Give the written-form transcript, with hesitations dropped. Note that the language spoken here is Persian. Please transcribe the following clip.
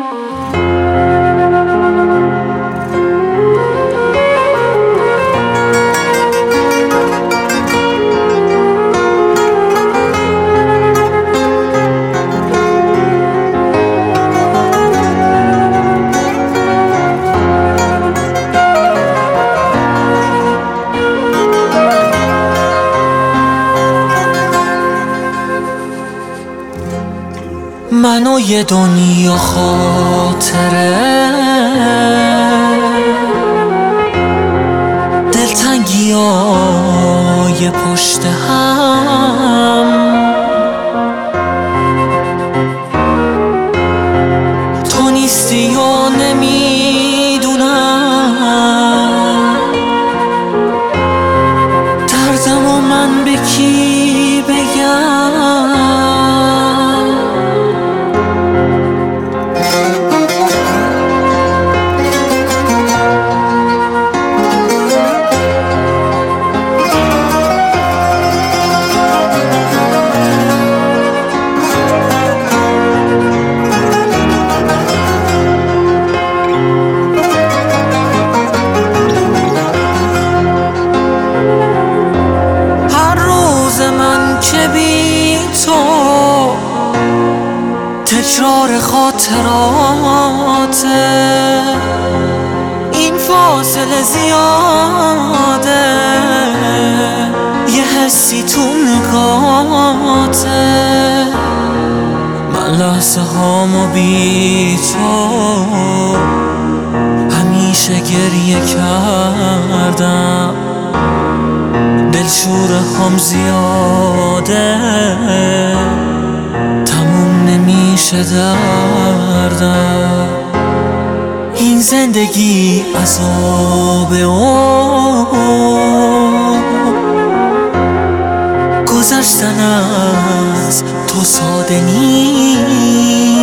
من و یه دنیا خاطره، دلتنگیای پشت هم، تو نیستی و نمیدونم دردم و من به کی بگم. که بی تو تکرار خاطراته، این فاصله زیاده، یه حسی تو نگاته. من لحظه هامو بی تو همیشه گریه کردم، دلشوره هم زیاده، تموم نمیشه دردم. این زندگی عذابه و گذشتن از تو ساده نیست.